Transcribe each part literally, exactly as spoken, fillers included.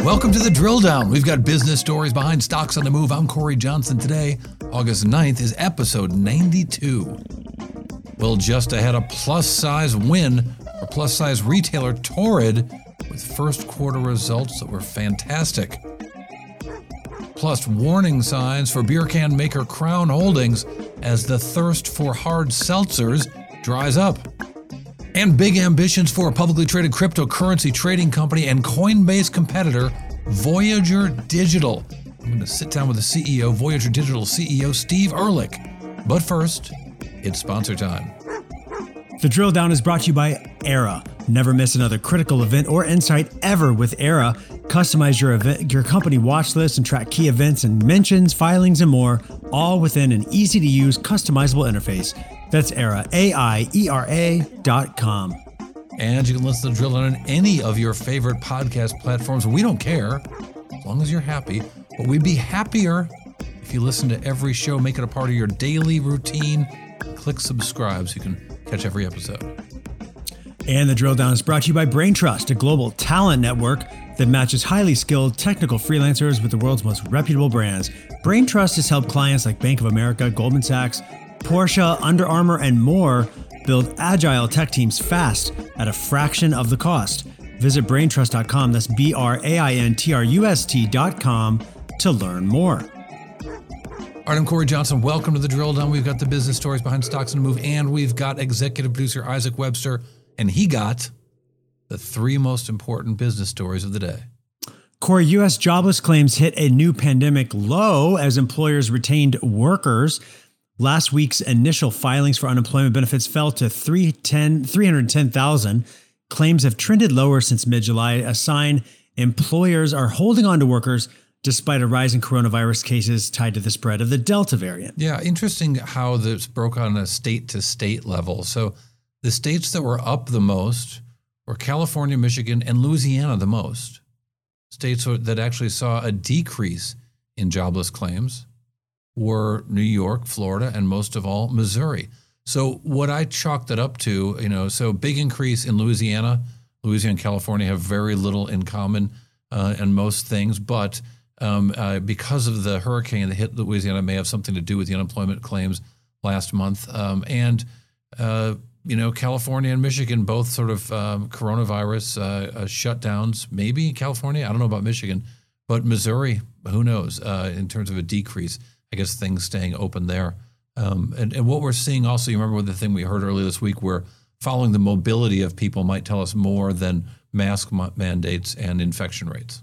Welcome to the Drill Down. We've got business stories behind stocks on the move. I'm Corey Johnson. Today, August ninth, is episode ninety-two. Well, just ahead, a plus-size win for plus-size retailer Torrid with first quarter results that were fantastic. Plus, warning signs for beer can maker Crown Holdings as the thirst for hard seltzers dries up. And big ambitions for a publicly traded cryptocurrency trading company and Coinbase competitor, Voyager Digital. I'm going to sit down with the C E O, Voyager Digital C E O, Steve Ehrlich. But first, it's sponsor time. The Drill Down is brought to you by Era. Never miss another critical event or insight ever with Era. Customize your event, your company watch list and track key events and mentions, filings, and more, all within an easy-to-use, customizable interface. That's Era, A I E R A dot com. And you can listen to the Drill Down on any of your favorite podcast platforms. We don't care, as long as you're happy. But we'd be happier if you listen to every show, make it a part of your daily routine. Click subscribe so you can catch every episode. And the Drill Down is brought to you by Braintrust, a global talent network that matches highly skilled technical freelancers with the world's most reputable brands. Braintrust has helped clients like Bank of America, Goldman Sachs, Porsche, Under Armour, and more build agile tech teams fast at a fraction of the cost. Visit braintrust dot com, that's B R A I N T R U S T dot com to learn more. All right, I'm Corey Johnson. Welcome to the Drill Down. We've got the business stories behind stocks on the move, and we've got executive producer Isaac Webster, and he got the three most important business stories of the day. Corey, U S jobless claims hit a new pandemic low as employers retained workers. Last week's initial filings for unemployment benefits fell to three hundred ten thousand. Claims have trended lower since mid-July, a sign employers are holding on to workers despite a rise in coronavirus cases tied to the spread of the Delta variant. Yeah, interesting how this broke on a state-to-state level. So the states that were up the most were California, Michigan, and Louisiana the most. States that actually saw a decrease in jobless claims were New York, Florida, and most of all, Missouri. So what I chalked it up to, you know, so big increase in Louisiana. Louisiana and California have very little in common uh, in most things, but um, uh, because of the hurricane that hit Louisiana may have something to do with the unemployment claims last month. Um, and, uh, you know, California and Michigan, both sort of um, coronavirus uh, uh, shutdowns, maybe California, I don't know about Michigan, but Missouri, who knows, uh, in terms of a decrease. I guess things staying open there. Um, and, and what we're seeing also, you remember the thing we heard earlier this week where following the mobility of people might tell us more than mask ma- mandates and infection rates.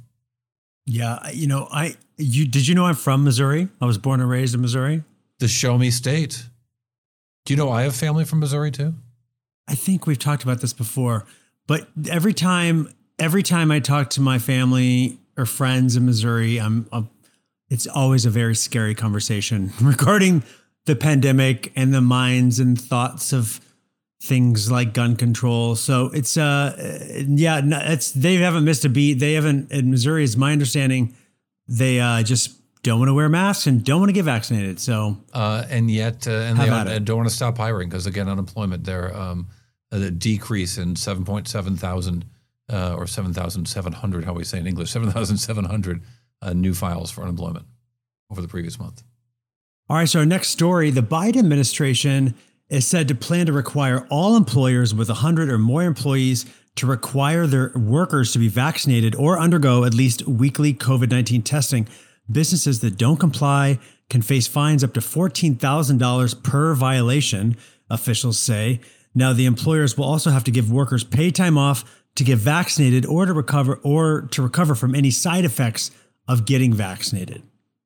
Yeah, you know, I you did you know I'm from Missouri? I was born and raised in Missouri. The show me state. Do you know I have family from Missouri too? I think we've talked about this before, but every time every time I talk to my family or friends in Missouri, I'm, I'm it's always a very scary conversation regarding the pandemic and the minds and thoughts of things like gun control. So it's, uh, yeah, it's, they haven't missed a beat. They haven't, in Missouri, is my understanding, they uh, just don't want to wear masks and don't want to get vaccinated. So, uh, and yet, uh, and they don't, don't want to stop hiring because again, unemployment there, um, a decrease in seven point seven thousand uh, or seven thousand seven hundred, how we say in English, seven thousand seven hundred Uh, new files for unemployment over the previous month. All right, so our next story, the Biden administration is said to plan to require all employers with one hundred or more employees to require their workers to be vaccinated or undergo at least weekly COVID nineteen testing. Businesses that don't comply can face fines up to fourteen thousand dollars per violation, officials say. Now, the employers will also have to give workers paid time off to get vaccinated or to recover or to recover from any side effects of getting vaccinated.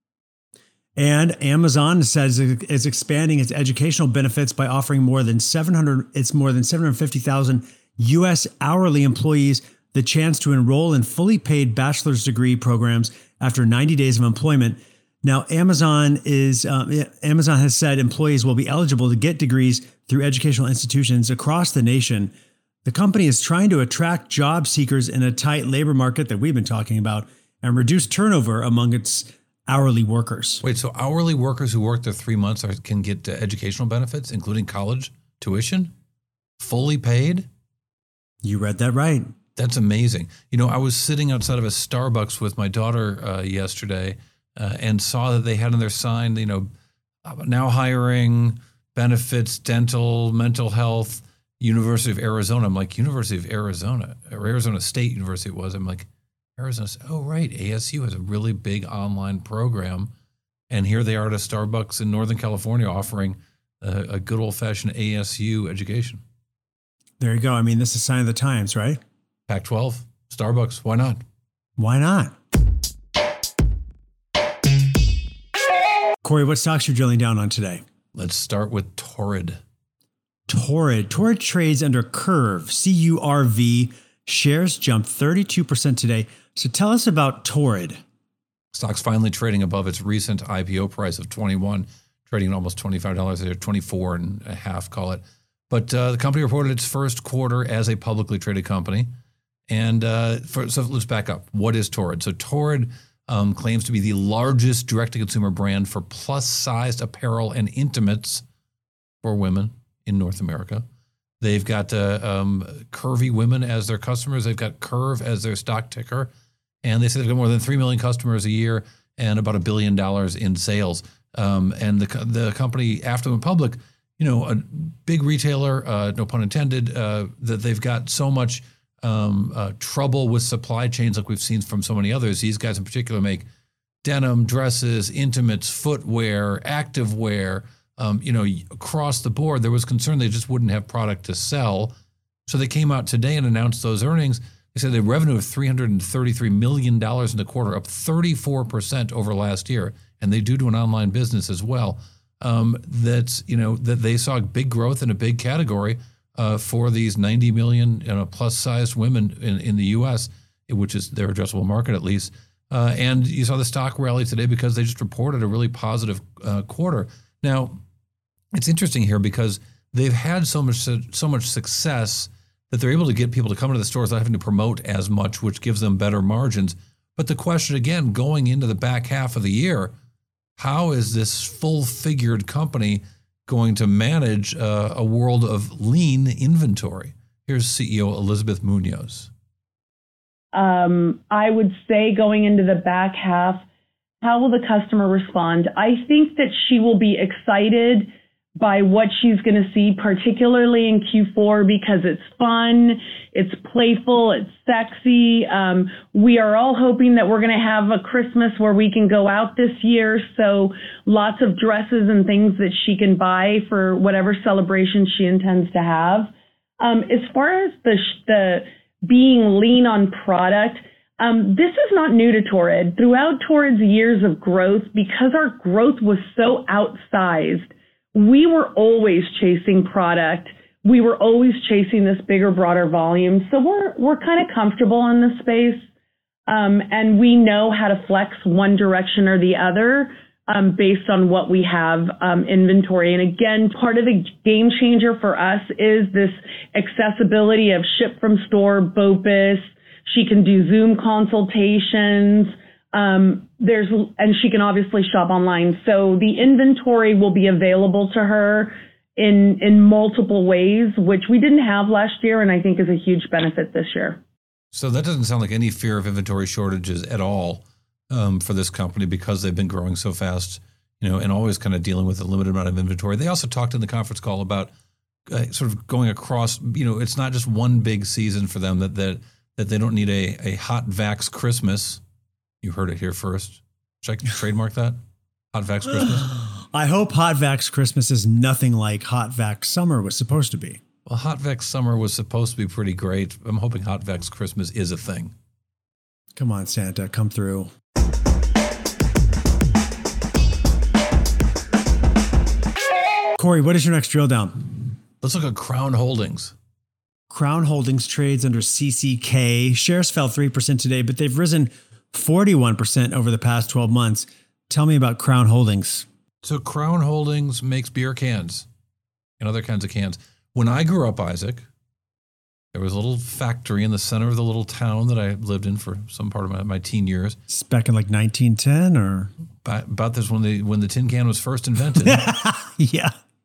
And Amazon says it's expanding its educational benefits by offering more than seven hundred, it's more than seven hundred fifty thousand U S hourly employees the chance to enroll in fully paid bachelor's degree programs after ninety days of employment. Now, Amazon is um, Amazon has said employees will be eligible to get degrees through educational institutions across the nation. The company is trying to attract job seekers in a tight labor market that we've been talking about and reduce turnover among its hourly workers. Wait, so hourly workers who work there three months are, can get uh, educational benefits, including college tuition, fully paid? You read that right. That's amazing. You know, I was sitting outside of a Starbucks with my daughter uh, yesterday uh, and saw that they had on their sign, you know, now hiring, benefits, dental, mental health, University of Arizona. I'm like, University of Arizona, or Arizona State University it was. I'm like, Arizona. Oh, right. A S U has a really big online program. And here they are at a Starbucks in Northern California offering a, a good old-fashioned A S U education. There you go. I mean, this is a sign of the times, right? Pac twelve, Starbucks, why not? Why not? Corey, what stocks are you drilling down on today? Let's start with Torrid. Torrid. Torrid trades under Curve, C U R V. Shares jumped thirty-two percent today. So tell us about Torrid. Stock's finally trading above its recent I P O price of twenty-one, trading at almost twenty-five dollars there, twenty-four and a half, call it. But uh, the company reported its first quarter as a publicly traded company. And uh, for, so let's back up. What is Torrid? So Torrid um, claims to be the largest direct-to-consumer brand for plus-sized apparel and intimates for women in North America. They've got uh, um, curvy women as their customers. They've got Curve as their stock ticker. And they say they've got more than three million customers a year and about a billion dollars in sales. Um, and the the company, after they went public, you know, a big retailer, uh, no pun intended, uh, that they've got so much um, uh, trouble with supply chains like we've seen from so many others. These guys in particular make denim, dresses, intimates, footwear, activewear, um, you know, across the board. There was concern they just wouldn't have product to sell. So they came out today and announced those earnings. They said the revenue of three hundred thirty-three million dollars in the quarter, up thirty-four percent over last year. And they do do an online business as well. Um, that's, you know, that they saw big growth in a big category uh, for these ninety million you know, plus sized women in, in the U S, which is their addressable market at least. Uh, and you saw the stock rally today because they just reported a really positive uh, quarter. Now, it's interesting here because they've had so much so much success that they're able to get people to come into the stores without having to promote as much, which gives them better margins. But the question again, going into the back half of the year, how is this full-figured company going to manage uh, a world of lean inventory? Here's C E O Elizabeth Munoz. Um, I would say going into the back half, how will the customer respond? I think that she will be excited by what she's going to see, particularly in Q four, because it's fun, it's playful, it's sexy. Um, we are all hoping that we're going to have a Christmas where we can go out this year. So lots of dresses and things that she can buy for whatever celebration she intends to have. Um, as far as the, the being lean on product, um, this is not new to Torrid. Throughout Torrid's years of growth, because our growth was so outsized, we were always chasing product. We were always chasing this bigger, broader volume. So we're we're kind of comfortable in this space, um, and we know how to flex one direction or the other um, based on what we have um, inventory. And again, part of the game changer for us is this accessibility of ship from store, BOPIS. She can do Zoom consultations. Um, there's, and she can obviously shop online. So the inventory will be available to her in, in multiple ways, which we didn't have last year. And I think is a huge benefit this year. So that doesn't sound like any fear of inventory shortages at all um, for this company because they've been growing so fast, you know, and always kind of dealing with a limited amount of inventory. They also talked in the conference call about uh, sort of going across, you know, it's not just one big season for them that, that, that they don't need a, a hot vax Christmas. You heard it here first. Should I trademark that? Hot Vax Christmas? I hope Hot Vax Christmas is nothing like Hot Vax Summer was supposed to be. Well, Hot Vax Summer was supposed to be pretty great. I'm hoping Hot Vax Christmas is a thing. Come on, Santa, come through. Corey, what is your next drill down? Let's look at Crown Holdings. Crown Holdings trades under C C K. Shares fell three percent today, but they've risen forty-one percent over the past twelve months. Tell me about Crown Holdings. So Crown Holdings makes beer cans and other kinds of cans. When I grew up, Isaac, there was a little factory in the center of the little town that I lived in for some part of my, my teen years. It's back in like nineteen ten or? About, about this when the, when the tin can was first invented. Yeah.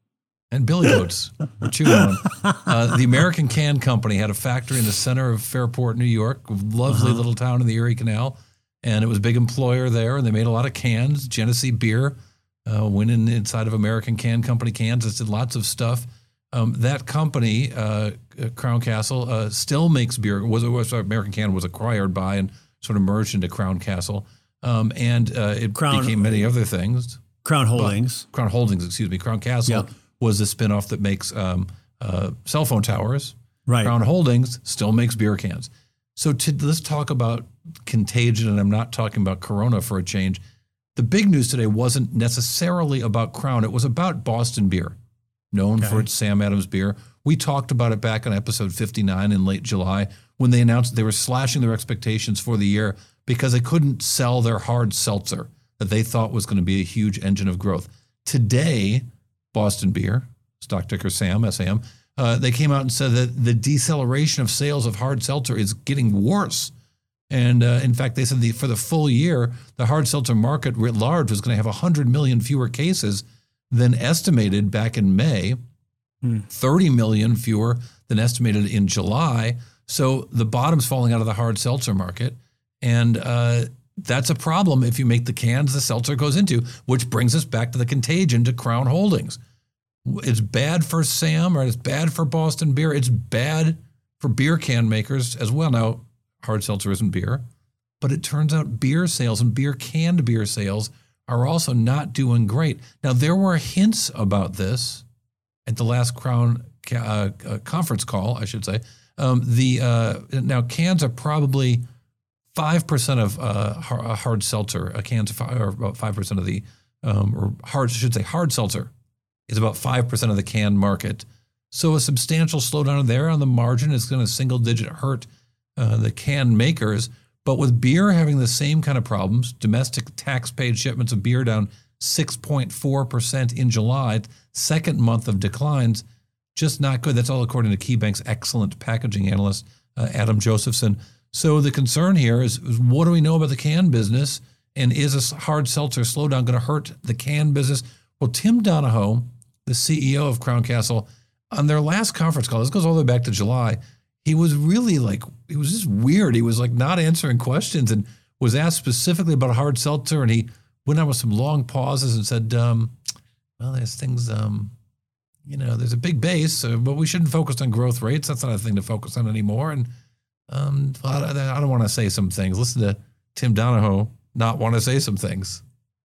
And billy goats were chewing on. Uh, the American Can Company had a factory in the center of Fairport, New York, a lovely uh-huh. little town in the Erie Canal. And it was a big employer there, and they made a lot of cans. Genesee beer uh, went in inside of American Can Company cans. It did lots of stuff. Um, that company, uh, Crown Castle, uh, still makes beer. Was, was American Can was acquired by and sort of merged into Crown Castle. Um, and uh, it Crown, became many other things. Crown Holdings. Crown Holdings, excuse me. Crown Castle yep. was a spinoff that makes um, uh, cell phone towers. Right. Crown Holdings still makes beer cans. So to, let's talk about contagion, and I'm not talking about Corona for a change. The big news today wasn't necessarily about Crown. It was about Boston Beer, known okay. for its Sam Adams beer. We talked about it back on episode fifty-nine in late July when they announced they were slashing their expectations for the year because they couldn't sell their hard seltzer that they thought was going to be a huge engine of growth. Today, Boston Beer, stock ticker SAM, S A M, uh, they came out and said that the deceleration of sales of hard seltzer is getting worse. And uh, in fact, they said the, for the full year, the hard seltzer market writ large was going to have one hundred million fewer cases than estimated back in May, hmm. thirty million fewer than estimated in July. So the bottom's falling out of the hard seltzer market. And uh, that's a problem if you make the cans the seltzer goes into, which brings us back to the contagion to Crown Holdings. It's bad for SAM, right? It's bad for Boston Beer. It's bad for beer can makers as well. Now, hard seltzer isn't beer, but it turns out beer sales and beer canned beer sales are also not doing great. Now, there were hints about this at the last Crown uh, uh, conference call, I should say. Um, the uh, now cans are probably five percent of uh, hard seltzer. Uh, cans are about five percent of the um, or hard I should say hard seltzer is about five percent of the can market. So a substantial slowdown there on the margin is going to single digit hurt uh, the can makers. But with beer having the same kind of problems, domestic tax-paid shipments of beer down six point four percent in July, second month of declines, just not good. That's all according to KeyBank's excellent packaging analyst, uh, Adam Josephson. So the concern here is, is what do we know about the can business? And is a hard seltzer slowdown going to hurt the can business? Well, Tim Donahoe, the C E O of Crown Castle, on their last conference call, this goes all the way back to July, he was really like, it was just weird. He was like not answering questions and was asked specifically about a hard seltzer. And he went on with some long pauses and said, um, well, there's things, um, you know, there's a big base, uh, but we shouldn't focus on growth rates. That's not a thing to focus on anymore. And um, I, I don't want to say some things. Listen to Tim Donahoe not want to say some things.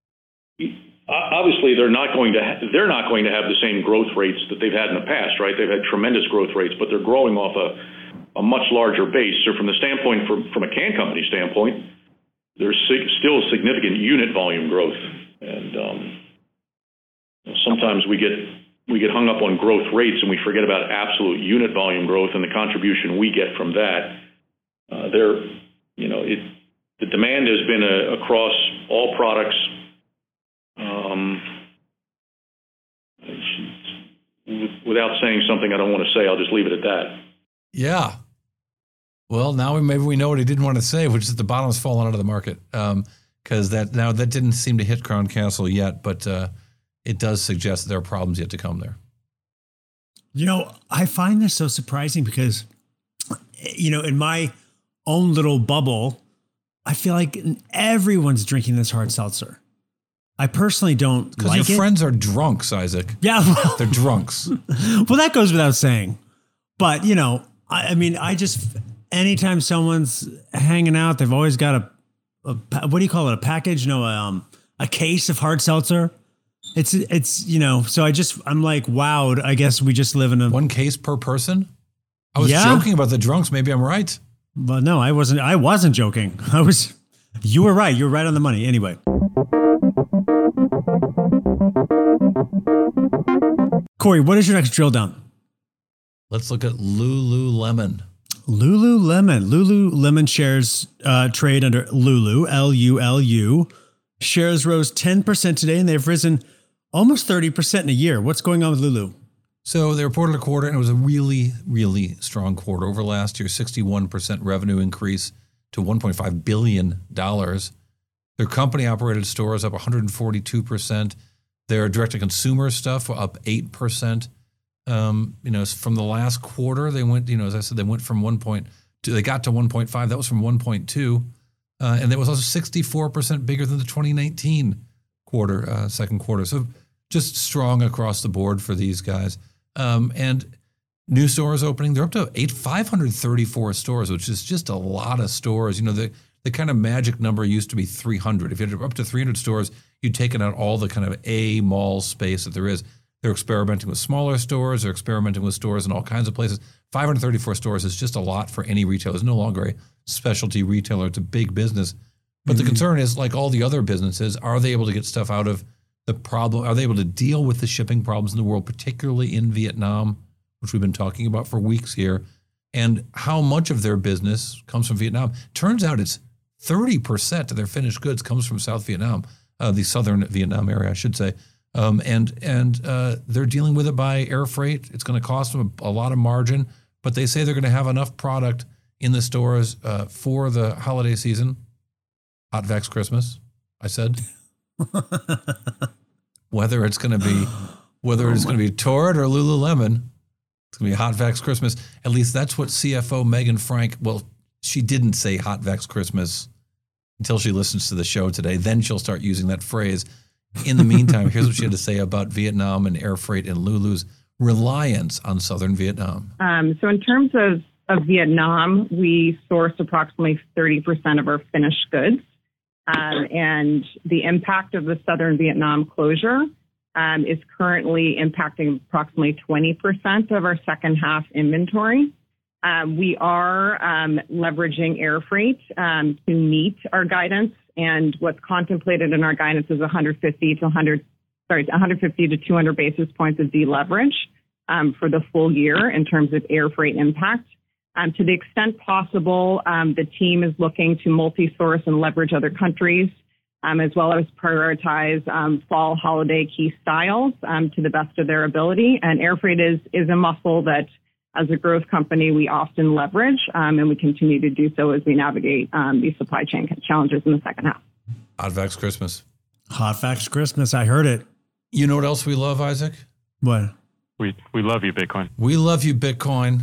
Obviously, they're not going to ha- they're not going to have the same growth rates that they've had in the past, right? They've had tremendous growth rates, but they're growing off a a much larger base. So from the standpoint, from, from a can company standpoint, there's sig- still significant unit volume growth. And um, sometimes we get we get hung up on growth rates and we forget about absolute unit volume growth and the contribution we get from that. Uh, there, you know, it the demand has been a, across all products. Um, without saying something I don't want to say, I'll just leave it at that. Yeah. Well, now we, maybe we know what he didn't want to say, which is the bottom's fallen out of the market. Um, because that now that didn't seem to hit Crown Castle yet, but uh, it does suggest that there are problems yet to come there. You know, I find this so surprising because, you know, in my own little bubble, I feel like everyone's drinking this hard seltzer. I personally don't like it. Because your friends are drunks, Isaac. Yeah. Well, they're drunks. Well, that goes without saying. But, you know, I, I mean, I just, anytime someone's hanging out, they've always got a, a what do you call it? A package? No, um, a case of hard seltzer. It's, it's, you know, so I just, I'm like, wowed. I guess we just live in a. One case per person? I was yeah. joking about the drunks. Maybe I'm right. But no, I wasn't, I wasn't joking. I was, you were right. You were right on the money. Anyway. Corey, what is your next drill down? Let's look at Lululemon. Lululemon. Lululemon shares uh, trade under Lulu, L U L U. Shares rose ten percent today, and they've risen almost thirty percent in a year. What's going on with Lulu? So they reported a quarter, and it was a really, really strong quarter. Over last year, sixty-one percent revenue increase to one point five billion dollars. Their company-operated stores up one hundred forty-two percent. Their direct-to-consumer stuff up eight percent. Um, you know, from the last quarter, they went, you know, as I said, they went from one point two, they got to one point five. That was from one point two. Uh, and that was also sixty-four percent bigger than the twenty nineteen quarter, uh, second quarter. So just strong across the board for these guys. Um, and new stores opening, they're up to eight, five hundred thirty-four stores, which is just a lot of stores. You know, the, the kind of magic number used to be three hundred. If you had up to three hundred stores, you'd taken out all the kind of A mall space that there is. They're experimenting with smaller stores. They're experimenting with stores in all kinds of places. five hundred thirty-four stores is just a lot for any retailer. It's no longer a specialty retailer. It's a big business. But mm-hmm. the concern is, like all the other businesses, are they able to get stuff out of the problem? Are they able to deal with the shipping problems in the world, particularly in Vietnam, which we've been talking about for weeks here? And how much of their business comes from Vietnam? Turns out it's thirty percent of their finished goods comes from South Vietnam, uh, the southern Vietnam area, I should say. Um, and and uh, they're dealing with it by air freight. It's going to cost them a, a lot of margin, but they say they're going to have enough product in the stores uh, for the holiday season. Hot Vax Christmas, I said. Whether it's going to be, whether it's going to be Torrid or Lululemon, it's going to be Hot Vax Christmas. At least that's what C F O Megan Frank, well, she didn't say Hot Vax Christmas until she listens to the show today. Then she'll start using that phrase. In the meantime, here's what she had to say about Vietnam and air freight and Lulu's reliance on southern Vietnam. Um, so in terms of, of Vietnam, we source approximately thirty percent of our finished goods. Um, and the impact of the southern Vietnam closure um, is currently impacting approximately twenty percent of our second half inventory. Um, we are um, leveraging air freight um, to meet our guidance. And what's contemplated in our guidance is one hundred fifty to one hundred, sorry, one hundred fifty to two hundred basis points of deleverage um, for the full year in terms of air freight impact. Um, to the extent possible, um, the team is looking to multi-source and leverage other countries, um, as well as prioritize um, fall holiday key styles um, to the best of their ability. And air freight is is a muscle that, as a growth company, we often leverage, um, and we continue to do so as we navigate um, these supply chain challenges in the second half. Hot Vax Christmas. Hot Vax Christmas. I heard it. You know what else we love, Isaac? What? We we love you, Bitcoin. We love you, Bitcoin.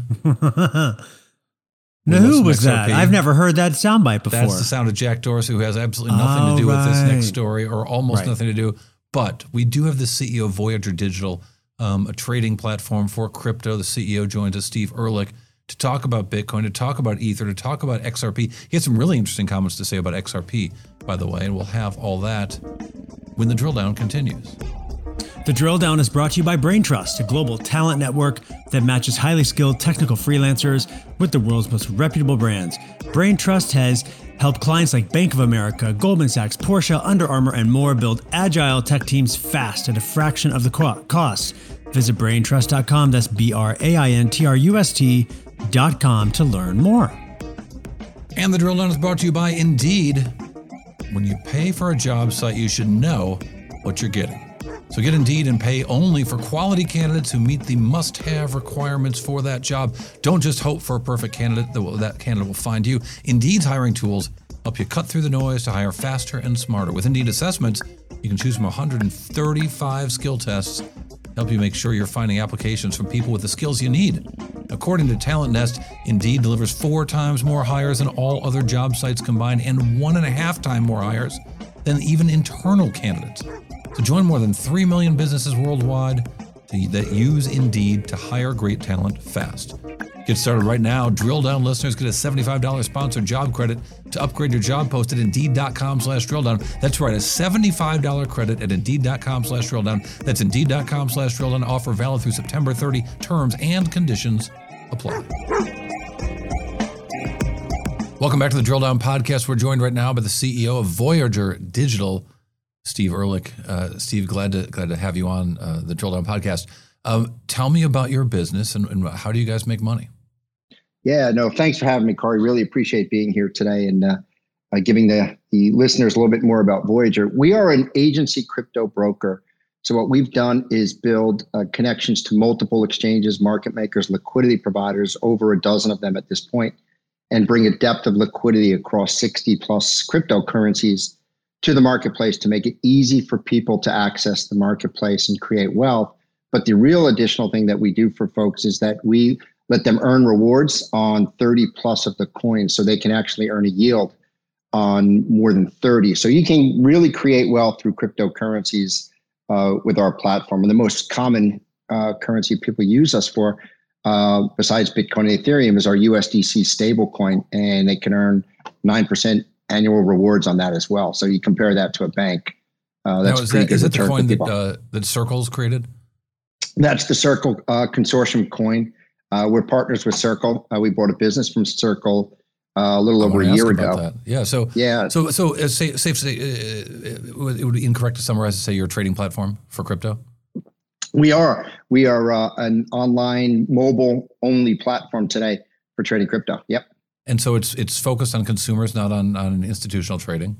Now, who was that? I've never heard that soundbite before. That's the sound of Jack Dorsey, who has absolutely nothing oh, to do right. with this next story, or almost right. nothing to do. But we do have the C E O of Voyager Digital, um, a trading platform for crypto. The C E O joins us, Steve Ehrlich, to talk about Bitcoin, to talk about Ether, to talk about X R P. He had some really interesting comments to say about X R P, by the way, and we'll have all that when the drill down continues. The Drill Down is brought to you by BrainTrust, a global talent network that matches highly skilled technical freelancers with the world's most reputable brands. BrainTrust has helped clients like Bank of America, Goldman Sachs, Porsche, Under Armour, and more build agile tech teams fast at a fraction of the cost. Visit brain trust dot com, that's B R A I N T R U S T dot com to learn more. And the Drill Down is brought to you by Indeed. When you pay for a job site, you should know what you're getting. So get Indeed and pay only for quality candidates who meet the must-have requirements for that job. Don't just hope for a perfect candidate. That, will, that candidate will find you. Indeed's hiring tools help you cut through the noise to hire faster and smarter. With Indeed Assessments, you can choose from one hundred thirty-five skill tests to help you make sure you're finding applications from people with the skills you need. According to Talent Nest, Indeed delivers four times more hires than all other job sites combined and one and a half time more hires than even internal candidates. So join more than three million businesses worldwide to, that use Indeed to hire great talent fast. Get started right now. Drill Down listeners get a seventy-five dollars sponsored job credit to upgrade your job post at Indeed.com slash drill down. That's right, a seventy-five dollars credit at Indeed.com slash drill down. That's Indeed.com slash drill down. Offer valid through September thirtieth. Terms and conditions apply. Welcome back to the Drill Down Podcast. We're joined right now by the C E O of Voyager Digital, Steve Ehrlich. Uh, Steve, glad to glad to have you on uh, the Drill Down Podcast. Um, tell me about your business and, and how do you guys make money? Yeah, no, thanks for having me, Corey. Really appreciate being here today and uh, uh, giving the, the listeners a little bit more about Voyager. We are an agency crypto broker. So what we've done is build uh, connections to multiple exchanges, market makers, liquidity providers, over a dozen of them at this point, and bring a depth of liquidity across sixty plus cryptocurrencies to the marketplace to make it easy for people to access the marketplace and create wealth, But the real additional thing that we do for folks is that we let them earn rewards on thirty plus of the coins, so they can actually earn a yield on more than thirty. So you can really create wealth through cryptocurrencies uh, with our platform. And the most common uh, currency people use us for, uh, besides Bitcoin and Ethereum, is our U S D C stablecoin, and they can earn nine percent annual rewards on that as well. So you compare that to a bank. Uh, that's now, is pretty that, good is that the return coin for that, people. uh, that Circle's created? That's the Circle uh, consortium coin. Uh, we're partners with Circle. Uh, we bought a business from Circle uh, a little I over a wanna year ask about ago. that. Yeah. So Yeah. So so uh, say, safe to say, uh, it would it would be incorrect to summarize to say you're a trading platform for crypto. We are. We are uh, an online mobile only platform today for trading crypto. Yep. And so it's it's focused on consumers, not on on institutional trading.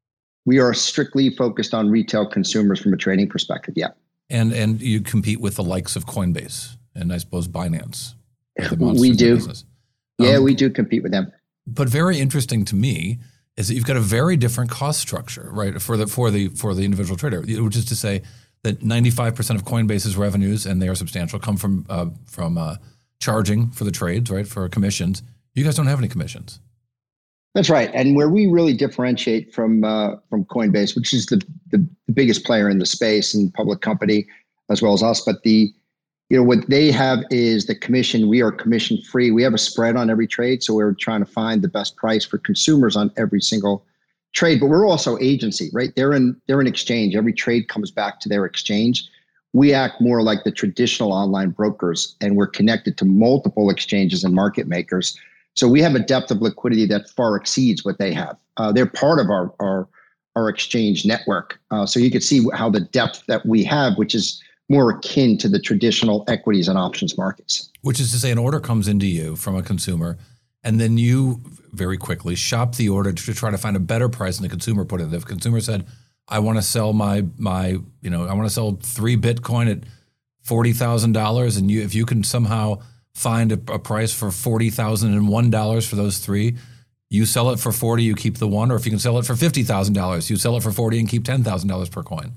We are strictly focused on retail consumers from a trading perspective. Yeah. And and you compete with the likes of Coinbase and I suppose Binance. the We monsters in do. business. Yeah, Um, we do compete with them. But very interesting to me is that you've got a very different cost structure, right? For the for the for the individual trader, which is to say that ninety-five percent of Coinbase's revenues, and they are substantial, come from uh, from uh, charging for the trades, right? For commissions. You guys don't have any commissions. That's right. And where we really differentiate from uh, from Coinbase, which is the, the the biggest player in the space and public company, as well as us, but the you know what they have is the commission. We are commission free. We have a spread on every trade, so we're trying to find the best price for consumers on every single trade. But we're also agency, right? They're in they're an exchange. Every trade comes back to their exchange. We act more like the traditional online brokers, and we're connected to multiple exchanges and market makers. So we have a depth of liquidity that far exceeds what they have. Uh, they're part of our our, our exchange network. Uh, so you can see how the depth that we have, which is more akin to the traditional equities and options markets. Which is to say, an order comes into you from a consumer, and then you very quickly shop the order to try to find a better price than the consumer put it. If the consumer said, "I want to sell my my you know I want to sell three Bitcoin at forty thousand dollars," and you if you can somehow find a, a price for forty thousand and one dollars for those three, you sell it for forty, you keep the one, or if you can sell it for fifty thousand dollars, you sell it for forty and keep ten thousand dollars per coin.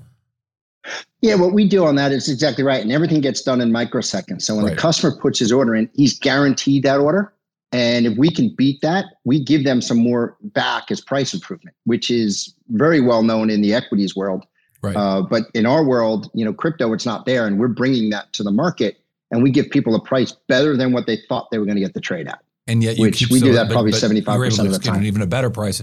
Yeah, what we do on that is exactly right. And everything gets done in microseconds. So when Right. the customer puts his order in, he's guaranteed that order. And if we can beat that, we give them some more back as price improvement, which is very well known in the equities world. Right. Uh, but in our world, you know, crypto, it's not there. And we're bringing that to the market. And we give people a price better than what they thought they were going to get the trade at. And yet you Which keep we do so- that but- probably but seventy-five you're able percent to of the get time. an even a better price.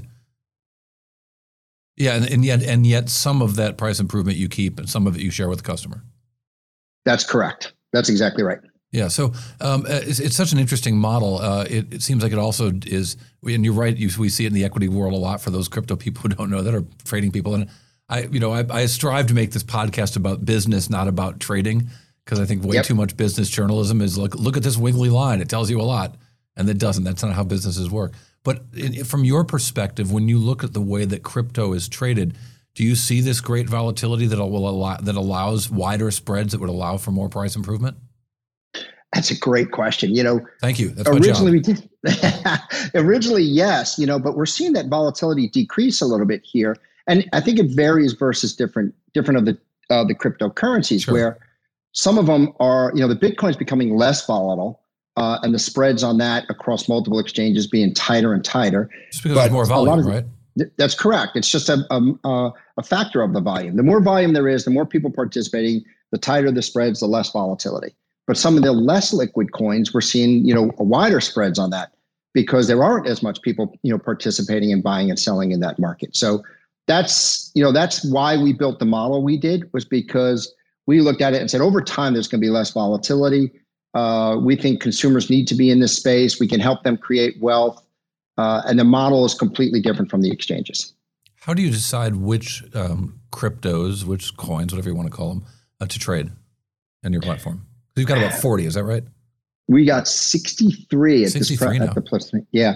Yeah, and, and yet and yet some of that price improvement you keep, and some of it you share with the customer. That's correct. That's exactly right. Yeah, so um, it's, it's such an interesting model. Uh, it, it seems like it also is, and you're right. You, we see it in the equity world a lot for those crypto people who don't know that are trading people. And I, you know, I, I strive to make this podcast about business, not about trading, because I think way Yep. too much business journalism is look look at this wiggly line. It tells you a lot, and it doesn't. That's not how businesses work. But in, from your perspective, when you look at the way that crypto is traded, do you see this great volatility that will allow that allows wider spreads that would allow for more price improvement? That's a great question. You know, Thank you. That's my originally job. we did. originally, yes, you know, but we're seeing that volatility decrease a little bit here, and I think it varies versus different different of the uh, the cryptocurrencies, Sure. where some of them are, you know, the Bitcoin's becoming less volatile, uh, and the spreads on that across multiple exchanges being tighter and tighter. Just because but there's more a lot volume, of- right? Th- That's correct. It's just a, a a factor of the volume. The more volume there is, the more people participating, the tighter the spreads, the less volatility. But some of the less liquid coins, we're seeing, you know, wider spreads on that because there aren't as much people, you know, participating and buying and selling in that market. So that's, you know, that's why we built the model we did, was because we looked at it and said, over time, there's going to be less volatility. Uh, we think consumers need to be in this space. We can help them create wealth. Uh, and the model is completely different from the exchanges. How do you decide which um, cryptos, which coins, whatever you want to call them, uh, to trade in your platform? You've got about forty, is that right? We got sixty-three at this sixty-three pre- now. at the plus. Yeah,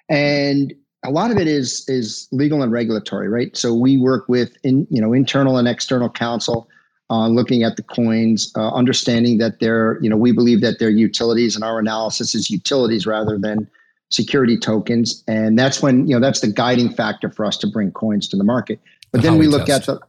and a lot of it is is legal and regulatory, right? So we work with in you know internal and external counsel on looking at the coins, uh, understanding that they're you know we believe that they're utilities, and our analysis is utilities rather than security tokens, and that's when you know that's the guiding factor for us to bring coins to the market. But The then we Howey look test. at the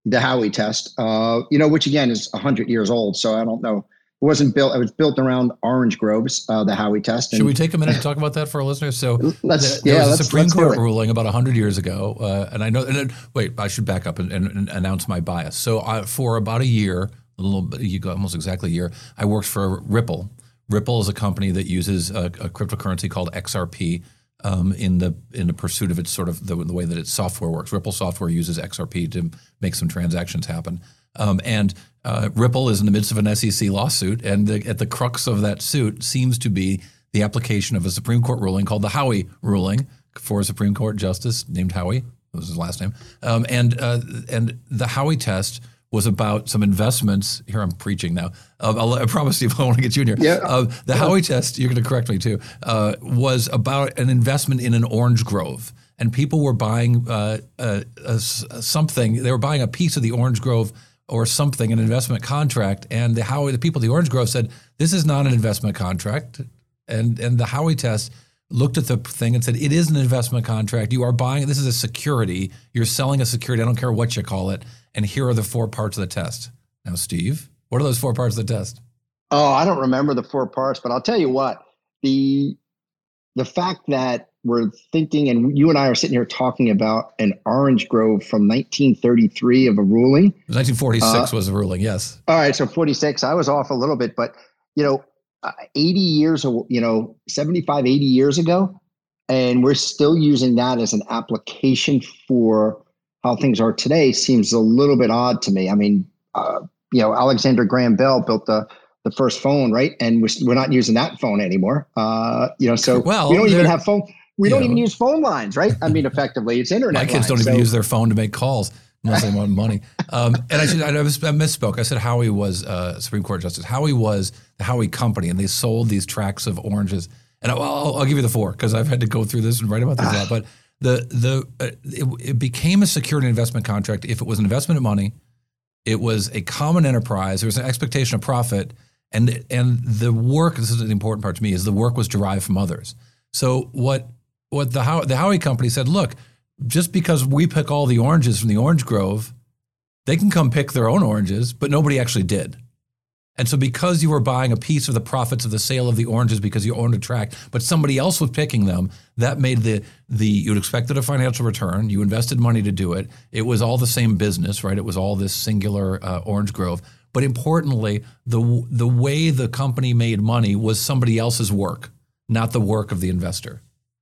the Howey test, uh, you know, which again is one hundred years old. So I don't know. It wasn't built. It was built around orange groves, uh, the Howey test. And should we take a minute to talk about that for our listeners? So let's, the, there yeah, was a let's, Supreme let's Court ruling about one hundred years ago. Uh, and I know, and then, wait, I should back up and, and, and announce my bias. So I, for about a year, a little bit, you go almost exactly a year, I worked for Ripple. Ripple is a company that uses a, a cryptocurrency called X R P um, in the in the pursuit of its sort of the, the way that its software works. Ripple software uses X R P to make some transactions happen. Um, and uh, Ripple is in the midst of an S E C lawsuit, and the, at the crux of that suit seems to be the application of a Supreme Court ruling called the Howey ruling for a Supreme Court justice named Howey. That was his last name. Um, and uh, and the Howey test was about some investments. Here I'm preaching now. Um, I'll, I promise you, I want to get you in here. Yeah. Uh, the yeah. Howey test, you're going to correct me too, uh, was about an investment in an orange grove. And people were buying uh, uh, uh, something. They were buying a piece of the orange grove or something, an investment contract. And the Howey, the people at the orange grove said, this is not an investment contract. And, and the Howey test looked at the thing and said, it is an investment contract. You are buying, this is a security. You're selling a security. I don't care what you call it. And here are the four parts of the test. Now, Steve, what are those four parts of the test? Oh, I don't remember the four parts, but I'll tell you what, the the fact that we're thinking, and you and I are sitting here talking about an orange grove from nineteen thirty-three of a ruling. nineteen forty-six uh, was the ruling, yes. All right, so forty-six, I was off a little bit, but, you know, eighty years, you know, seventy-five, eighty years ago, and we're still using that as an application for how things are today seems a little bit odd to me. I mean, uh, you know, Alexander Graham Bell built the the first phone, right? And we're, we're not using that phone anymore. Uh, you know, so well, we don't even have phone. We don't know, even use phone lines, right? I mean, effectively, it's internet. My kids lines, don't even so. use their phone to make calls unless they want money. Um, and I should I, was, I misspoke. I said Howey was uh, Supreme Court Justice. Howey was the Howey Company, and they sold these tracts of oranges. And I'll, I'll, I'll give you the four because I've had to go through this and write about this a lot. But the the uh, it, it became a security investment contract if it was an investment of money. It was a common enterprise. There was an expectation of profit, and and the work. This is the important part to me: is the work was derived from others. So what what the How, the Howey Company said? Look, just because we pick all the oranges from the orange grove, they can come pick their own oranges, but nobody actually did. And so because you were buying a piece of the profits of the sale of the oranges because you owned a tract, but somebody else was picking them, that made the, the you expected a financial return. You invested money to do it. It was all the same business, right? It was all this singular uh, orange grove. But importantly, the the way the company made money was somebody else's work, not the work of the investor.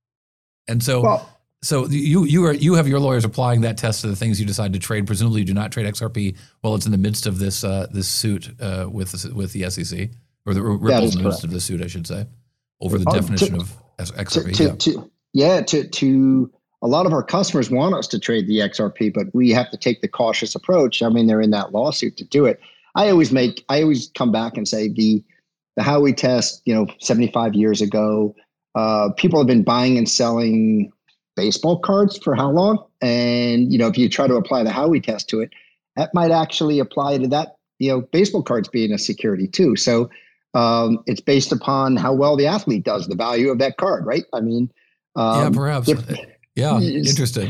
And so... Well, So you you are you have your lawyers applying that test to the things you decide to trade. Presumably, you do not trade X R P while it's in the midst of this uh, this suit uh, with the, with the S E C, or the Ripple's in the midst of the suit, I should say, over the oh, definition to, of X R P. To, yeah. To, yeah, to to a lot of our customers want us to trade the X R P, but we have to take the cautious approach. I mean, they're in that lawsuit to do it. I always make I always come back and say the the Howey test, you know, seventy-five years ago, uh, people have been buying and selling baseball cards for how long? And, you know, if you try to apply the Howey test to it, that might actually apply to that, you know, baseball cards being a security too. So um, it's based upon how well the athlete does, the value of that card, right? I mean, um, yeah, perhaps. If, yeah, interesting.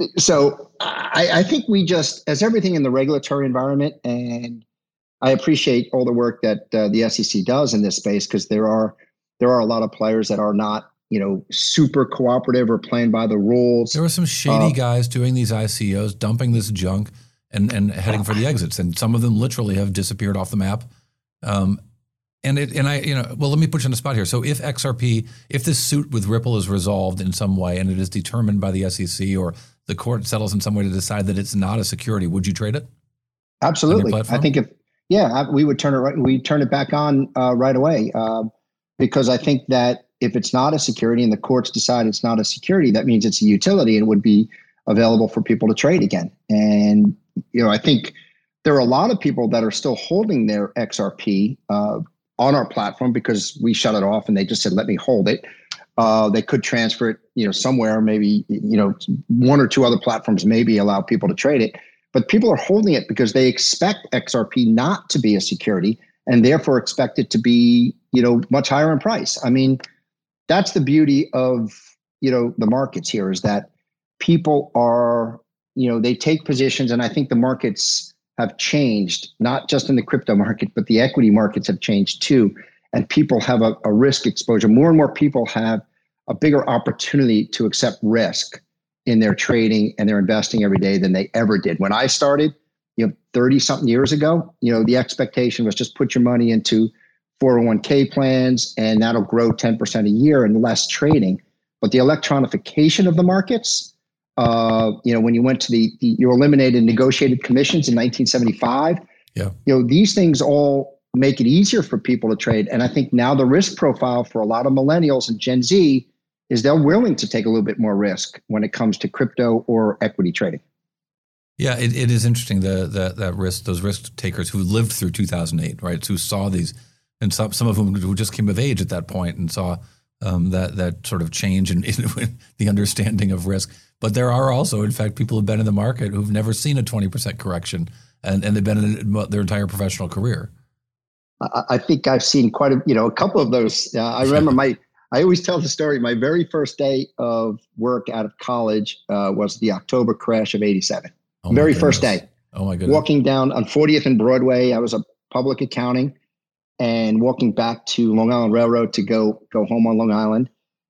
So I, I think we just, as everything in the regulatory environment, and I appreciate all the work that uh, the S E C does in this space, because there are there are a lot of players that are not, you know, super cooperative or playing by the rules. There were some shady uh, guys doing these I C Os, dumping this junk and, and heading for the exits. And some of them literally have disappeared off the map. Um, and it, and I, you know, well, let me put you on the spot here. So if X R P, if this suit with Ripple is resolved in some way and it is determined by the S E C or the court settles in some way to decide that it's not a security, would you trade it? Absolutely. I think if, yeah, we would turn it right. We turn it back on uh, right away uh, because I think that if it's not a security and the courts decide it's not a security, that means it's a utility and would be available for people to trade again. And, you know, I think there are a lot of people that are still holding their X R P uh, on our platform because we shut it off and they just said, let me hold it. Uh, they could transfer it, you know, somewhere, maybe, you know, one or two other platforms maybe allow people to trade it. But people are holding it because they expect X R P not to be a security and therefore expect it to be, you know, much higher in price. I mean, that's the beauty of, you know, the markets here is that people are you know, they take positions, and I think the markets have changed, not just in the crypto market, but the equity markets have changed too. And people have a, a risk exposure. More and more people have a bigger opportunity to accept risk in their trading and their investing every day than they ever did. When I started, you know, thirty something years ago, you know, the expectation was just put your money into four oh one k plans and that'll grow ten percent a year and less trading. But the electronification of the markets, uh, you know, when you went to the, the, you eliminated negotiated commissions in nineteen seventy-five, yeah, you know, these things all make it easier for people to trade. And I think now the risk profile for a lot of millennials and Gen Z is they're willing to take a little bit more risk when it comes to crypto or equity trading. Yeah, it, it is interesting, the, the that risk, those risk takers who lived through two thousand eight, right? Who saw these, and some some of whom who just came of age at that point and saw um, that that sort of change in, in the understanding of risk. But there are also, in fact, people who've been in the market who've never seen a twenty percent correction, and, and they've been in it their entire professional career. I, I think I've seen quite a, you know, a couple of those. Uh, I remember my, I always tell the story. My very first day of work out of college uh, was the October crash of eighty-seven. Oh very goodness. first day. Oh my goodness. Walking down on fortieth and Broadway, I was a public accounting, and walking back to Long Island Railroad to go go home on Long Island.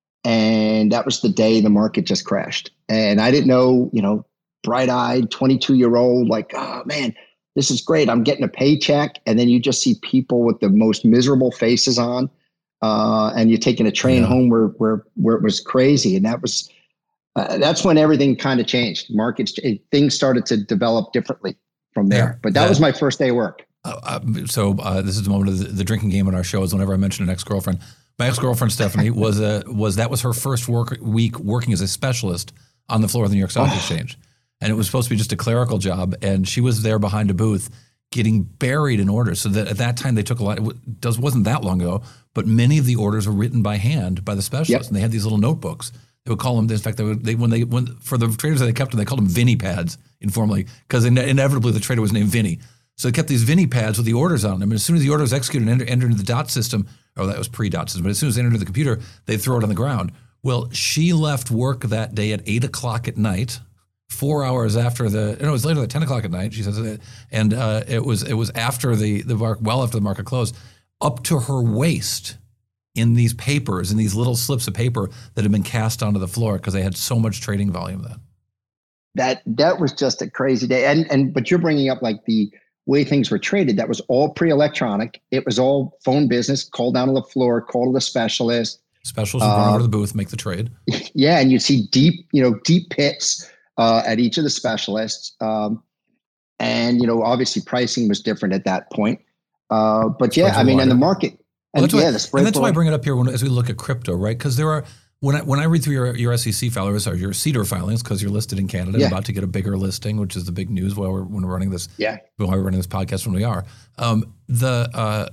And that was the day the market just crashed. And I didn't know, you know, bright-eyed twenty-two year old, like, oh man, this is great. I'm getting a paycheck. And then you just see people with the most miserable faces on. Uh, and you're taking a train yeah. home where, where, where it was crazy. And that was, uh, that's when everything kind of changed. Markets, it, things started to develop differently from there. Yeah, but that, that was my first day of work. Uh, uh, so uh, this is the moment of the, the drinking game on our show is whenever I mention an ex-girlfriend. My ex-girlfriend, Stephanie, was a, was that was her first work week working as a specialist on the floor of the New York Stock oh. Exchange. And it was supposed to be just a clerical job. And she was there behind a booth getting buried in orders. So that at that time they took a lot, it does, wasn't that long ago, but many of the orders were written by hand by the specialists. Yep. And they had these little notebooks. They would call them, in fact, they would, they, when they, when, for the traders that they kept them, they called them Vinny pads informally, because in, inevitably the trader was named Vinny. So they kept these Vinny pads with the orders on them. And as soon as the order was executed and entered, entered into the dot system, or that was pre-dot system, but as soon as they entered the computer, they'd throw it on the ground. Well, she left work that day at eight o'clock at night, four hours after the, no, it was later at ten o'clock at night, she says, and uh, it was it was after the, the market, well after the market closed, up to her waist in these papers, in these little slips of paper that had been cast onto the floor because they had so much trading volume then. That that was just a crazy day. And and but you're bringing up like the way things were traded. That was all pre-electronic. It was all phone business, call down to the floor, call to the specialist. Specialists would uh, run over to the booth, make the trade. Yeah, and you'd see deep, you know, deep pits uh, at each of the specialists. Um, and, you know, obviously pricing was different at that point. Uh, but yeah, I mean, in the market. Well, and, that's yeah, why, the spread and that's for, why I bring it up here when, as we look at crypto, right? Because there are, when I, when I read through your, your S E C filings or your CEDAR filings, because you're listed in Canada, yeah. about to get a bigger listing, which is the big news while we're, when we're running this, yeah. while we're running this podcast when we are. Um, the uh,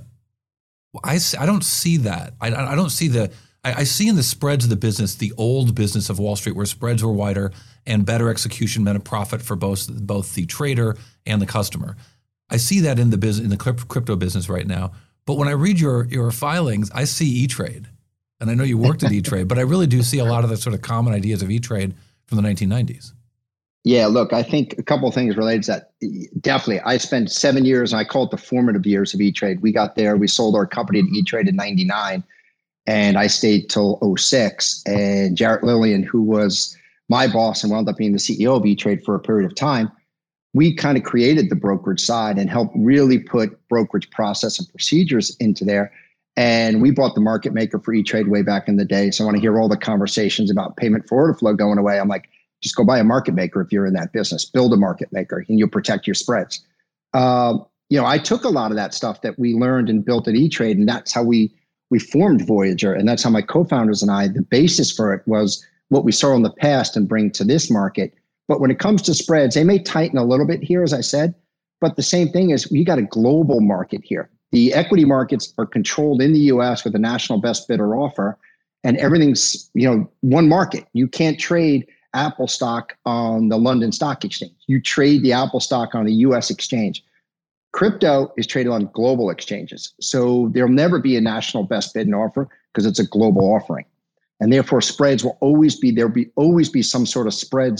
I, I don't see that. I, I don't see the, I, I see in the spreads of the business, the old business of Wall Street, where spreads were wider and better execution meant a profit for both, both the trader and the customer. I see that in the business, in the crypto business right now. But when I read your your filings, I see E-Trade. And I know you worked at E-Trade, but I really do see a lot of the sort of common ideas of E-Trade from the nineteen nineties. Yeah, look, I think a couple of things related to that. Definitely, I spent seven years, and I call it the formative years of E-Trade. We got there, we sold our company to E-Trade in ninety-nine, and I stayed till oh six. And Jarrett Lillian, who was my boss and wound up being the C E O of E-Trade for a period of time, we kind of created the brokerage side and helped really put brokerage process and procedures into there. And we bought the market maker for E-Trade way back in the day. So I want to hear all the conversations about payment for order flow going away. I'm like, just go buy a market maker if you're in that business. Build a market maker and you'll protect your spreads. Um, you know, I took a lot of that stuff that we learned and built at E-Trade, and that's how we we formed Voyager. And that's how my co-founders and I, the basis for it was what we saw in the past and bring to this market. But when it comes to spreads, they may tighten a little bit here, as I said, but the same thing is we got a global market here. The equity markets are controlled in the U S with a national best bidder offer, and everything's, you know, one market. You can't trade Apple stock on the London Stock Exchange. You trade the Apple stock on a U S exchange. Crypto is traded on global exchanges. So there'll never be a national best bid and offer because it's a global offering. And therefore spreads will always be, there'll be always be some sort of spreads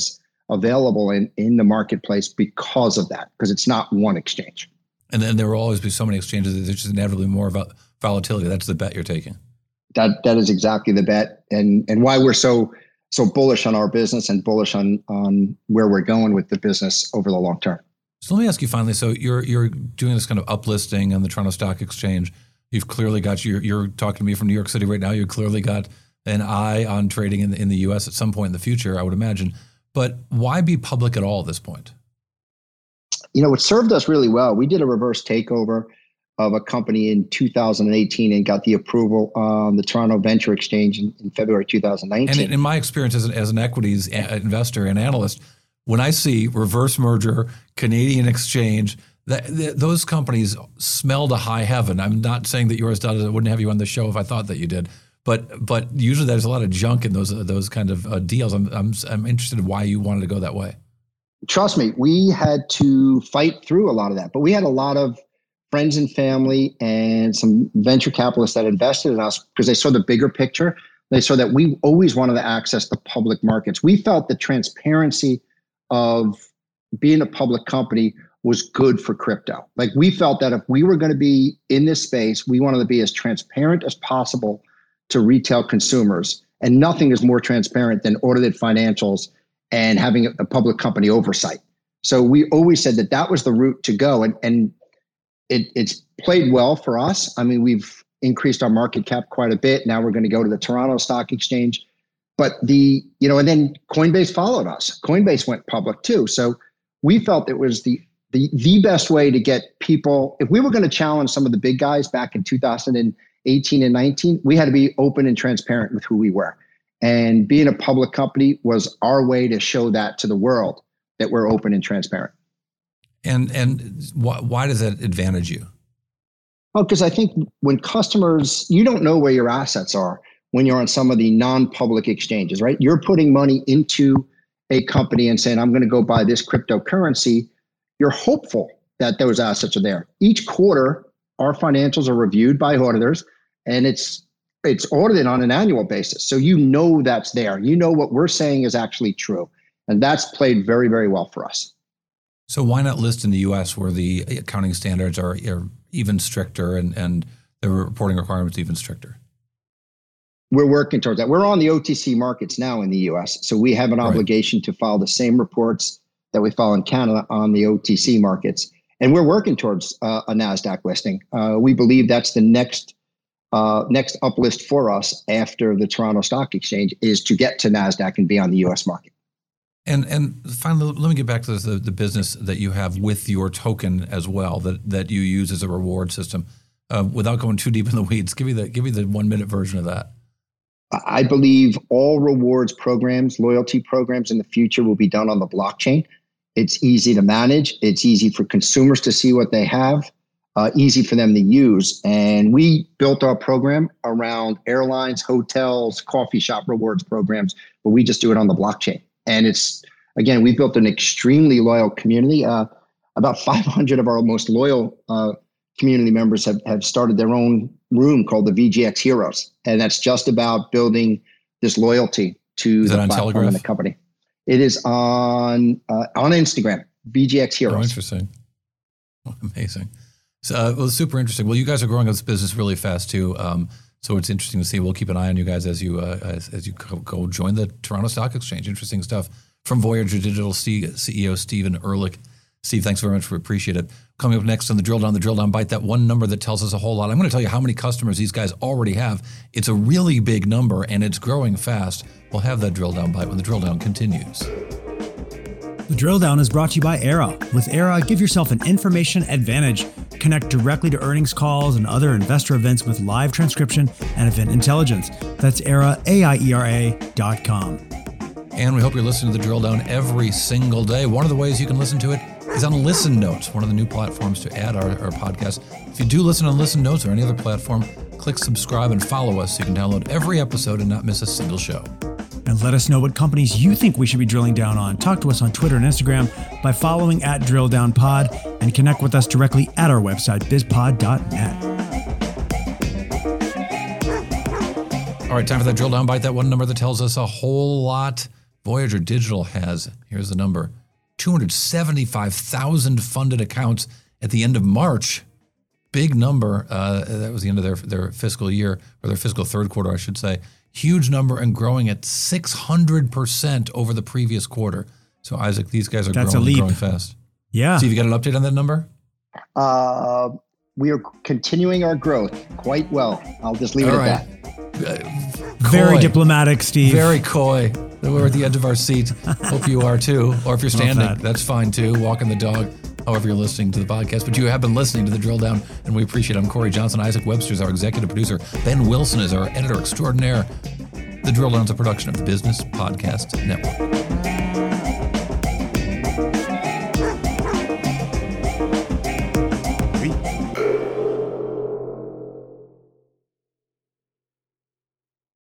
available in, in the marketplace because of that, because it's not one exchange. And then there will always be so many exchanges that there's just inevitably more about volatility. That's the bet you're taking. That that is exactly the bet, and and why we're so so bullish on our business and bullish on on where we're going with the business over the long term. So let me ask you finally. So you're you're doing this kind of uplisting on the Toronto Stock Exchange. You've clearly got you're you're talking to me from New York City right now. You've clearly got an eye on trading in the, in the U S at some point in the future, I would imagine. But why be public at all at this point? You know, it served us really well. We did a reverse takeover of a company in two thousand eighteen and got the approval on the Toronto Venture Exchange in, in February two thousand nineteen. And in my experience as an, as an equities a- investor and analyst, when I see reverse merger, Canadian exchange, that, that those companies smell to high heaven. I'm not saying that yours does. I wouldn't have you on the show if I thought that you did. But but usually there's a lot of junk in those those kind of uh, deals. I'm I'm I'm interested in why you wanted to go that way. Trust me, we had to fight through a lot of that, but we had a lot of friends and family and some venture capitalists that invested in us because they saw the bigger picture. They saw that we always wanted to access the public markets. We felt the transparency of being a public company was good for crypto. Like we felt that if we were going to be in this space, we wanted to be as transparent as possible to retail consumers. And nothing is more transparent than audited financials and having a public company oversight. So we always said that that was the route to go. And, and it, it's played well for us. I mean, we've increased our market cap quite a bit. Now we're going to go to the Toronto Stock Exchange. But the, you know, and then Coinbase followed us. Coinbase went public too. So we felt it was the, the, the best way to get people, if we were going to challenge some of the big guys back in two thousand eighteen and nineteen, we had to be open and transparent with who we were. And being a public company was our way to show that to the world that we're open and transparent. And and why, why does that advantage you? Well, because I think when customers, you don't know where your assets are when you're on some of the non-public exchanges, right? You're putting money into a company and saying, I'm going to go buy this cryptocurrency. You're hopeful that those assets are there. Each quarter, our financials are reviewed by auditors, and it's it's audited on an annual basis. So you know that's there. You know what we're saying is actually true. And that's played very, very well for us. So why not list in the U S where the accounting standards are, are even stricter and, and the reporting requirements even stricter? We're working towards that. We're on the O T C markets now in the U S. So we have an obligation right. to file the same reports that we file in Canada on the O T C markets. And we're working towards uh, a NASDAQ listing. Uh, we believe that's the next uh, next uplist for us after the Toronto Stock Exchange is to get to NASDAQ and be on the U S market. And and finally, let me get back to the, the business that you have with your token as well, that that you use as a reward system. Uh, without going too deep in the weeds, give me the give me the one minute version of that. I believe all rewards programs, loyalty programs in the future will be done on the blockchain. It's easy to manage. It's easy for consumers to see what they have, uh, easy for them to use. And we built our program around airlines, hotels, coffee shop rewards programs, but we just do it on the blockchain. And it's, again, we built an extremely loyal community. Uh, about five hundred of our most loyal uh, community members have, have started their own room called the V G X Heroes. And that's just about building this loyalty to Is the that on platform Telegraph? and the company. It is on uh, on Instagram, V G X Heroes. Oh, interesting. Oh, amazing. So, uh, well, super interesting. Well, you guys are growing this business really fast too. Um, so it's interesting to see. We'll keep an eye on you guys as you uh, as, as you go, go join the Toronto Stock Exchange. Interesting stuff from Voyager Digital C E O Stephen Ehrlich. Steve, thanks very much. We appreciate it. Coming up next on the Drill Down, the Drill Down Bite, that one number that tells us a whole lot. I'm going to tell you how many customers these guys already have. It's a really big number and it's growing fast. We'll have that Drill Down Bite when the Drill Down continues. The Drill Down is brought to you by Era. With Era, give yourself an information advantage. Connect directly to earnings calls and other investor events with live transcription and event intelligence. That's Era, A I E R A dot com. And we hope you're listening to the Drill Down every single day. One of the ways you can listen to it is on Listen Notes, one of the new platforms to add our, our podcast. If you do listen on Listen Notes or any other platform, click subscribe and follow us so you can download every episode and not miss a single show. And let us know what companies you think we should be drilling down on. Talk to us on Twitter and Instagram by following at Drill Down Pod and connect with us directly at our website, biz pod dot net. All right, time for that Drill Down Bite, that one number that tells us a whole lot. Voyager Digital has, here's the number, two hundred seventy-five thousand funded accounts at the end of March. Big number. Uh, that was the end of their, their fiscal year, or their fiscal third quarter, I should say. Huge number and growing at six hundred percent over the previous quarter. So, Isaac, these guys are That's growing, a leap. growing fast. Yeah. Steve, you got an update on that number? Uh, we are continuing our growth quite well. I'll just leave it All at right. that. Uh, Very coy. diplomatic, Steve. Very coy. We're at the edge of our seat. Hope you are too. Or if you're standing, that. that's fine too. Walking the dog, however you're listening to the podcast. But you have been listening to The Drill Down, and we appreciate it. I'm Corey Johnson. Isaac Webster is our executive producer. Ben Wilson is our editor extraordinaire. The Drill Down is a production of the Business Podcast Network.